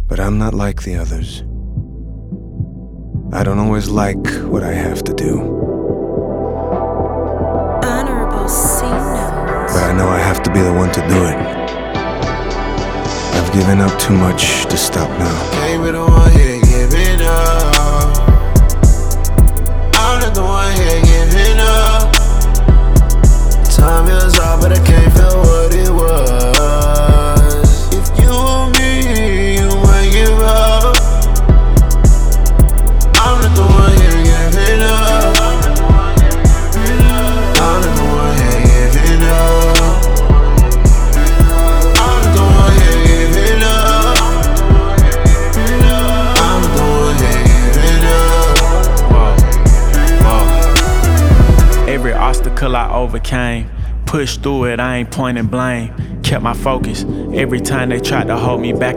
But I'm not like the others. I don't always like what I have to do. Honorable C notes. But I know I have to be the one to do it. I've given up too much to stop now. Can't be the one here giving up. I'm not the one here giving up. Time is up, but I can't feel what it was. If you were me, you might give up. I'm not the one here giving up. I'm not the one here giving up. I'm not the one here giving up. I'm the one here giving up. Every obstacle I overcame, pushed through it, I ain't pointing blame. Kept my focus. Every time they tried to hold me back,